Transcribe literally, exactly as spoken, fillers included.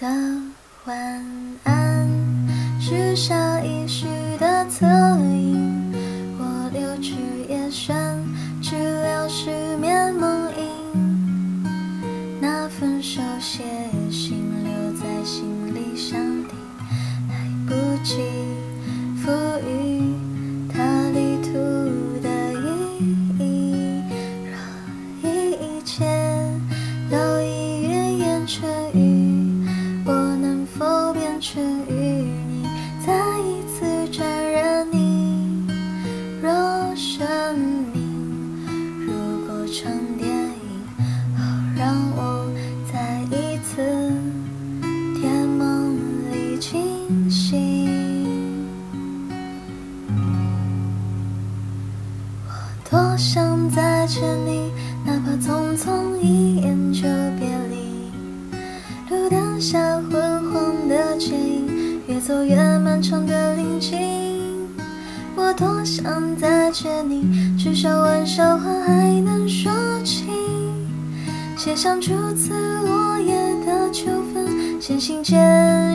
的晚安，许下一许的侧影，我留去夜深，治疗失眠梦呓。那份手写信留在心里上顶，来不及赋予它旅途的意义。若一切都已云烟成雨，我能否变成与你再一次沾染你？若生命如果场电影，哦，让我再一次甜梦里惊醒。我多想再见你，哪怕匆匆一眼就别离。路灯下昏黄的剪影，越走越漫长的林径。我多想再见你，至少玩笑话还能说起。写上初次落叶的秋分，渐行渐